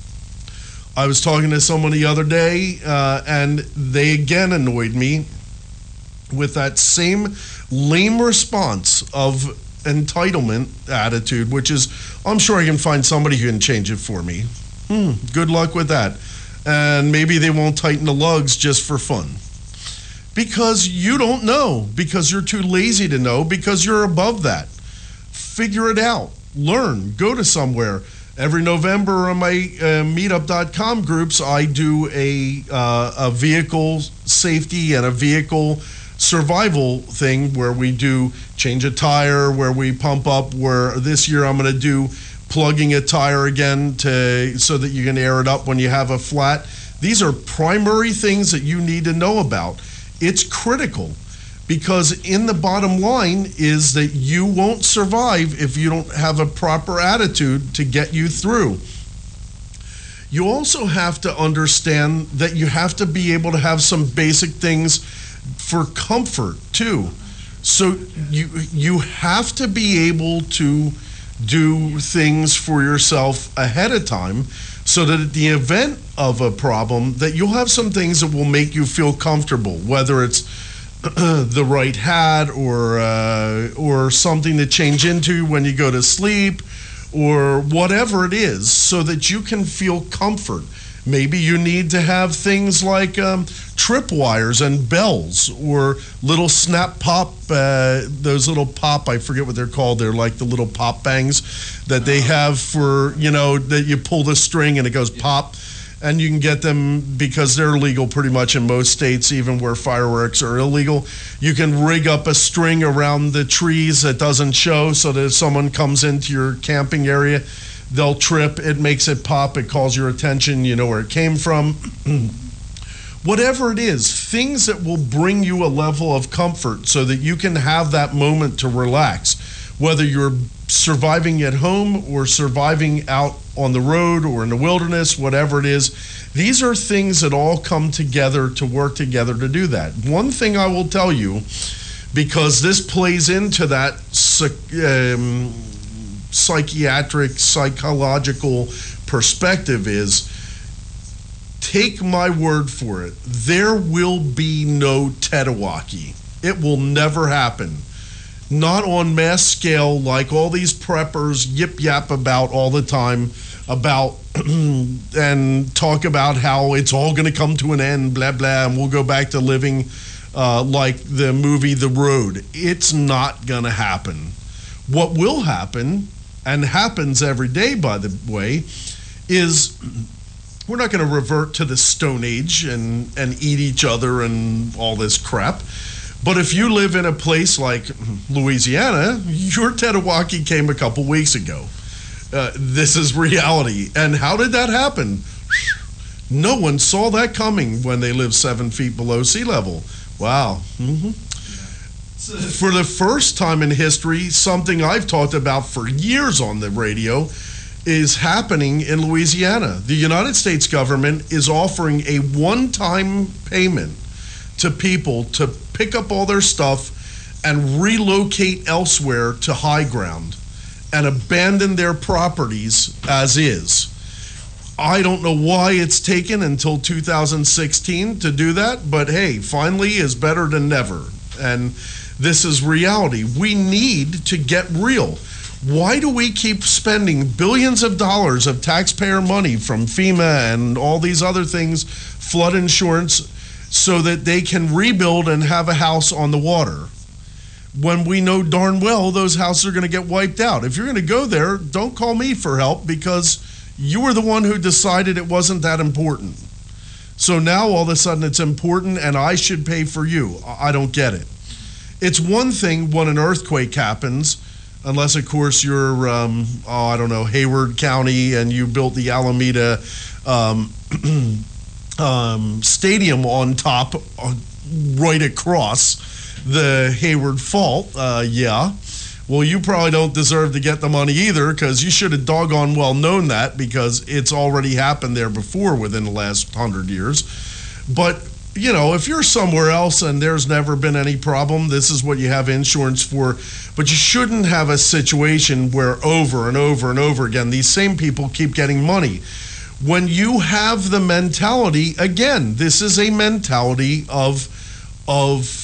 I was talking to someone the other day, uh, and they again annoyed me with that same lame response of entitlement attitude, which is, I'm sure I can find somebody who can change it for me. Hmm, good luck with that. And maybe they won't tighten the lugs just for fun. Because you don't know, because you're too lazy to know, because you're above that. Figure it out. Learn. Go to somewhere. Every November on my uh, meetup dot com groups, I do a uh, a vehicle safety and a vehicle survival thing where we do change a tire, where we pump up, where this year I'm going to do plugging a tire again to so that you can air it up when you have a flat. These are primary things that you need to know about. It's critical. Because in the bottom line is that you won't survive if you don't have a proper attitude to get you through. You also have to understand that you have to be able to have some basic things for comfort too. So you you have to be able to do things for yourself ahead of time so that at the event of a problem that you'll have some things that will make you feel comfortable, whether it's the right hat or uh, or something to change into when you go to sleep or whatever it is so that you can feel comfort. Maybe you need to have things like um, tripwires and bells or little snap pop, uh, those little pop, I forget what they're called. They're like the little pop bangs that they have for, you know, that you pull the string and it goes pop. And you can get them because they're legal pretty much in most states, even where fireworks are illegal. You can rig up a string around the trees that doesn't show so that if someone comes into your camping area, they'll trip, it makes it pop, it calls your attention, you know where it came from. Whatever it is, things that will bring you a level of comfort so that you can have that moment to relax, whether you're surviving at home or surviving out on the road or in the wilderness, whatever it is. These are things that all come together to work together to do that. One thing I will tell you, because this plays into that um, psychiatric, psychological perspective, is take my word for it. There will be no Tetawaki. It will never happen. Not on mass scale like all these preppers yip yap about all the time about and talk about how it's all going to come to an end, blah, blah, and we'll go back to living uh, like the movie The Road. It's not going to happen. What will happen, and happens every day, by the way, is we're not going to revert to the Stone Age and, and eat each other and all this crap. But if you live in a place like Louisiana, your Tetawaki came a couple weeks ago. Uh, this is reality. And how did that happen? No one saw that coming when they lived seven feet below sea level. Wow. Mm-hmm. For the first time in history, something I've talked about for years on the radio is happening in Louisiana. The United States government is offering a one-time payment to people to pick up all their stuff and relocate elsewhere to high ground and abandon their properties as is. I don't know why it's taken until two thousand sixteen to do that, but hey, finally is better than never. And this is reality. We need to get real. Why do we keep spending billions of dollars of taxpayer money from FEMA and all these other things, flood insurance, so that they can rebuild and have a house on the water, when we know darn well those houses are going to get wiped out? If you're going to go there, don't call me for help, because you were the one who decided it wasn't that important. So now all of a sudden it's important and I should pay for you. I don't get it. It's one thing when an earthquake happens unless, of course, you're, um, oh, I don't know, Hayward County, and you built the Alameda um, um, Stadium on top, uh, right across the Hayward Fault. Uh, yeah. Well, you probably don't deserve to get the money either, because you should have doggone well known that, because it's already happened there before within the last hundred years. But, you know, if you're somewhere else and there's never been any problem, this is what you have insurance for. But you shouldn't have a situation where over and over and over again, these same people keep getting money. When you have the mentality, again, this is a mentality of, of,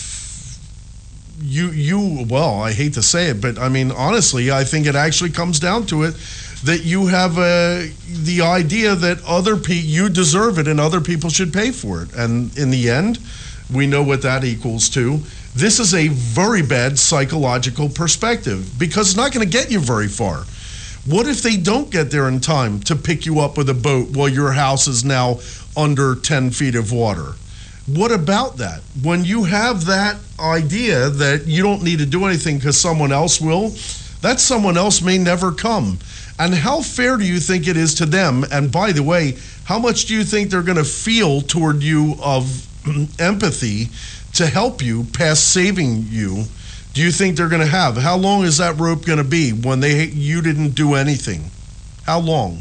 You, you, well, I hate to say it, but I mean, honestly, I think it actually comes down to it that you have a, the idea that other pe- you deserve it and other people should pay for it. And in the end, we know what that equals to. This is a very bad psychological perspective, because it's not going to get you very far. What if they don't get there in time to pick you up with a boat while your house is now under ten feet of water? What about that? When you have that idea that you don't need to do anything because someone else will, that someone else may never come. And how fair do you think it is to them? And by the way, how much do you think they're going to feel toward you of empathy to help you past saving you? Do you think they're going to have? How long is that rope going to be when they you didn't do anything? How long?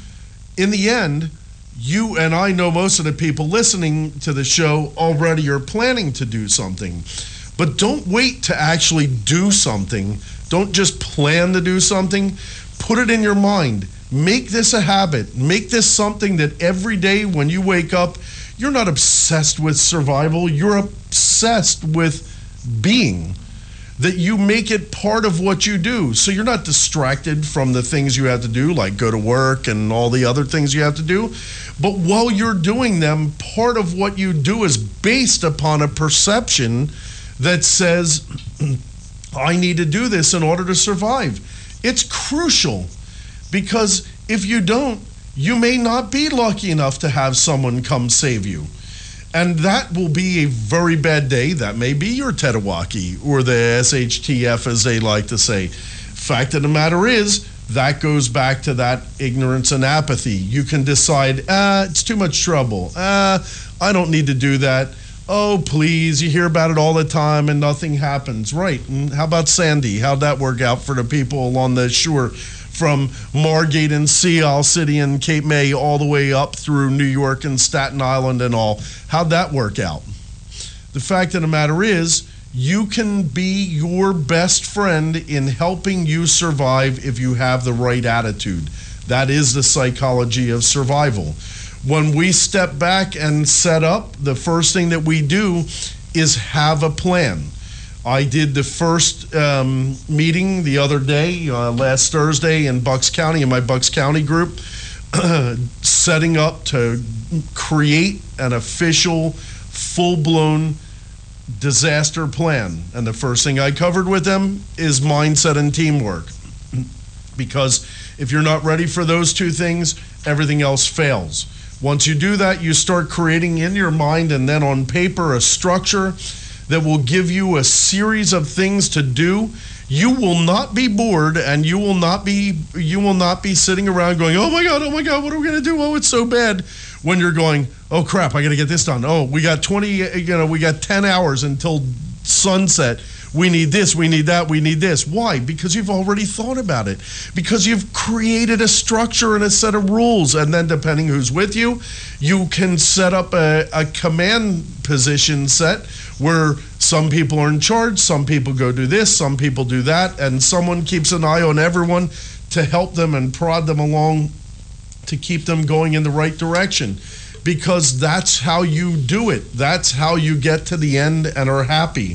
In the end, you and I know most of the people listening to the show already are planning to do something. But don't wait to actually do something. Don't just plan to do something. Put it in your mind. Make this a habit. Make this something that every day when you wake up, you're not obsessed with survival. You're obsessed with being. That you make it part of what you do. So you're not distracted from the things you have to do, like go to work and all the other things you have to do. But while you're doing them, part of what you do is based upon a perception that says, I need to do this in order to survive. It's crucial, because if you don't, you may not be lucky enough to have someone come save you. And that will be a very bad day. That may be your Tetawaki, or the S H T F, as they like to say. Fact of the matter is, that goes back to that ignorance and apathy. You can decide, ah, it's too much trouble. Ah, I don't need to do that. Oh, please, you hear about it all the time and nothing happens. Right, and how about Sandy? How'd that work out for the people along the shore from Margate and Sea Isle City and Cape May all the way up through New York and Staten Island and all? How'd that work out? The fact of the matter is, you can be your best friend in helping you survive if you have the right attitude. That is the psychology of survival. When we step back and set up, the first thing that we do is have a plan. I did the first um, meeting the other day, uh, last Thursday in Bucks County, in my Bucks County group, setting up to create an official, full-blown disaster plan. And the first thing I covered with them is mindset and teamwork. Because if you're not ready for those two things, everything else fails. Once you do that, you start creating in your mind and then on paper a structure that will give you a series of things to do. You will not be bored, and you will not be you will not be sitting around going, oh my God, oh my God, what are we gonna do? Oh, it's so bad. When you're going, oh crap, I gotta get this done. Oh, we got twenty, you know, we got ten hours until sunset. We need this, we need that, we need this. Why? Because you've already thought about it. Because you've created a structure and a set of rules. And then depending who's with you, you can set up a, a command position set where some people are in charge, some people go do this, some people do that, and someone keeps an eye on everyone to help them and prod them along to keep them going in the right direction. Because that's how you do it. That's how you get to the end and are happy.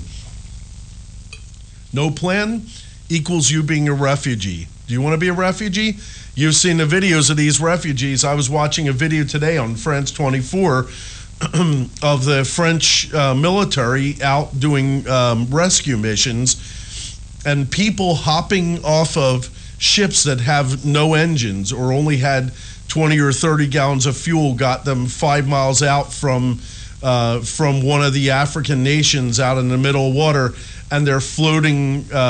No plan equals you being a refugee. Do you want to be a refugee? You've seen the videos of these refugees. I was watching a video today on France twenty-four of the French uh, military out doing um, rescue missions, and people hopping off of ships that have no engines or only had twenty or thirty gallons of fuel, got them five miles out from uh, from one of the African nations out in the middle of water, and they're floating uh,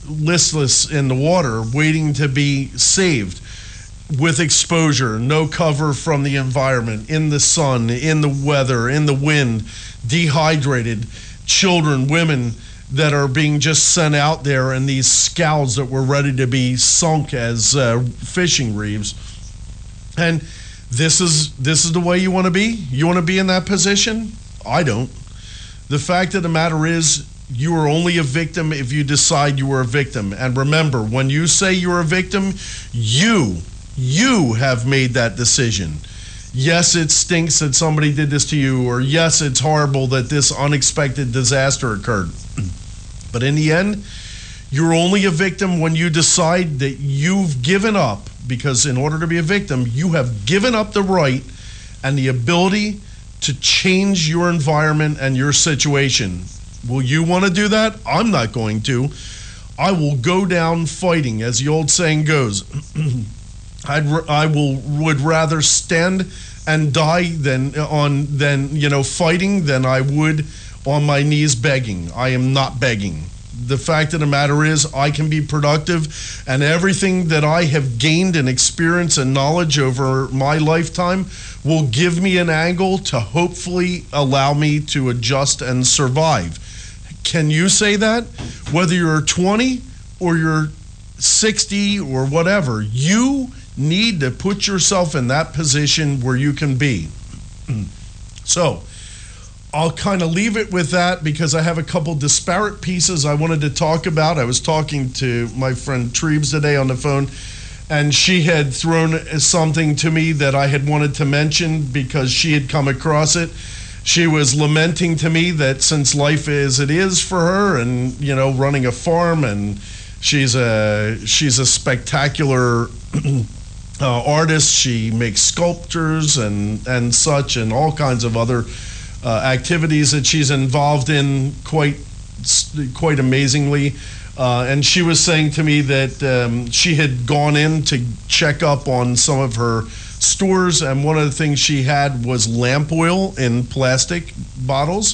listless in the water, waiting to be saved, with exposure, no cover from the environment, in the sun, in the weather, in the wind, dehydrated, children, women that are being just sent out there in these scows that were ready to be sunk as uh, fishing reefs. And this is this is the way you want to be? You want to be in that position? I don't. The fact of the matter is, you are only a victim if you decide you are a victim. And remember, when you say you're a victim, you, you have made that decision. Yes, it stinks that somebody did this to you, or yes, it's horrible that this unexpected disaster occurred. But in the end, you're only a victim when you decide that you've given up, because in order to be a victim, you have given up the right and the ability to change your environment and your situation. Will you want to do that? I'm not going to. I will go down fighting, as the old saying goes. I'd, I will would rather stand and die than on than you know fighting than I would on my knees begging. I am not begging. The fact of the matter is, I can be productive, and everything that I have gained in experience and knowledge over my lifetime will give me an angle to hopefully allow me to adjust and survive. Can you say that? Whether you're twenty or you're sixty or whatever, you need to put yourself in that position where you can be. So, I'll kind of leave it with that because I have a couple disparate pieces I wanted to talk about. I was talking to my friend Treebs today on the phone, and she had thrown something to me that I had wanted to mention because she had come across it. She was lamenting to me that since life is it is for her, and you know, running a farm, and she's a she's a spectacular uh, artist. She makes sculptures and and such, and all kinds of other uh, activities that she's involved in quite quite amazingly. Uh, and she was saying to me that um, she had gone in to check up on some of her stores, and one of the things she had was lamp oil in plastic bottles,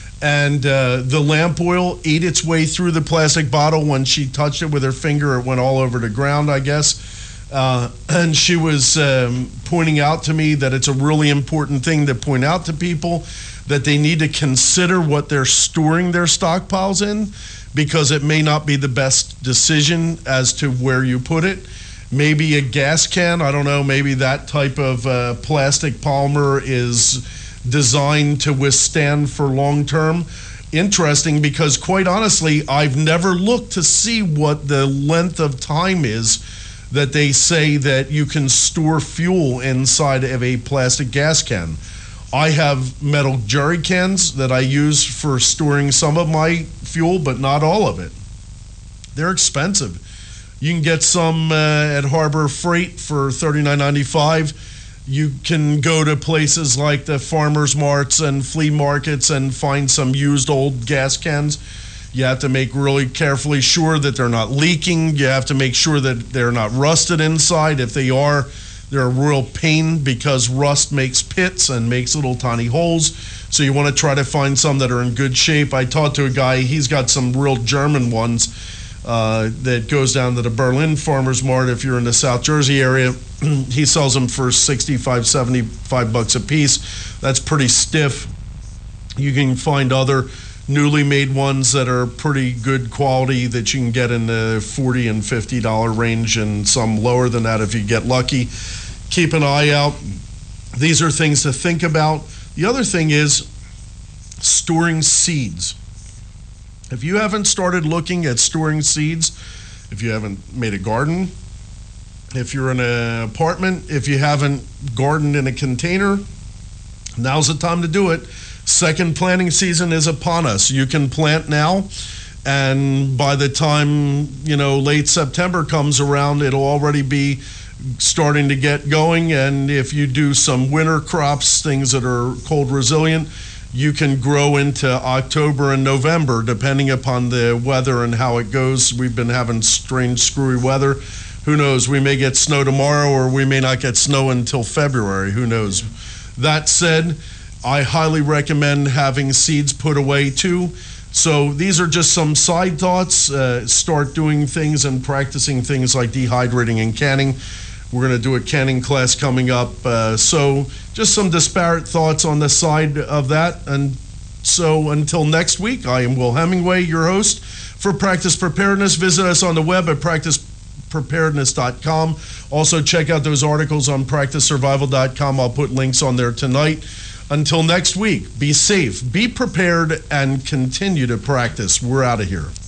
and uh, the lamp oil ate its way through the plastic bottle. When she touched it with her finger, it went all over the ground, I guess. Uh, and she was um, pointing out to me that it's a really important thing to point out to people, that they need to consider what they're storing their stockpiles in, because it may not be the best decision as to where you put it. Maybe a gas can, I don't know, maybe that type of uh, plastic polymer is designed to withstand for long term. Interesting, because quite honestly, I've never looked to see what the length of time is that they say that you can store fuel inside of a plastic gas can. I have metal jerry cans that I use for storing some of my fuel, but not all of it. They're expensive. You can get some uh, at Harbor Freight for thirty-nine ninety-five. You can go to places like the farmers marts and flea markets and find some used old gas cans. You have to make really carefully sure that they're not leaking. You have to make sure that they're not rusted inside. If they are, they're a real pain, because rust makes pits and makes little tiny holes. So you want to try to find some that are in good shape. I talked to a guy, he's got some real German ones uh, that goes down to the Berlin Farmers Mart. If you're in the South Jersey area, he sells them for sixty-five, seventy-five bucks a piece. That's pretty stiff. You can find other newly made ones that are pretty good quality that you can get in the forty and fifty dollar range, and some lower than that if you get lucky. Keep an eye out. These are things to think about. The other thing is storing seeds. If you haven't started looking at storing seeds, if you haven't made a garden, if you're in an apartment, if you haven't gardened in a container, now's the time to do it. Second planting season is upon us. You can plant now, and by the time, you know, late September comes around, it'll already be starting to get going. And if you do some winter crops, things that are cold resilient, you can grow into October and November, depending upon the weather and how it goes. We've been having strange, screwy weather. Who knows? We may get snow tomorrow, or we may not get snow until February. Who knows? That said, I highly recommend having seeds put away too. So these are just some side thoughts. Uh, start doing things and practicing things like dehydrating and canning. We're going to do a canning class coming up. Uh, so just some disparate thoughts on the side of that. And so until next week, I am Will Hemingway, your host for Practice Preparedness. Visit us on the web at practice preparedness dot com. Also check out those articles on practice survival dot com. I'll put links on there tonight. Until next week, be safe, be prepared, and continue to practice. We're out of here.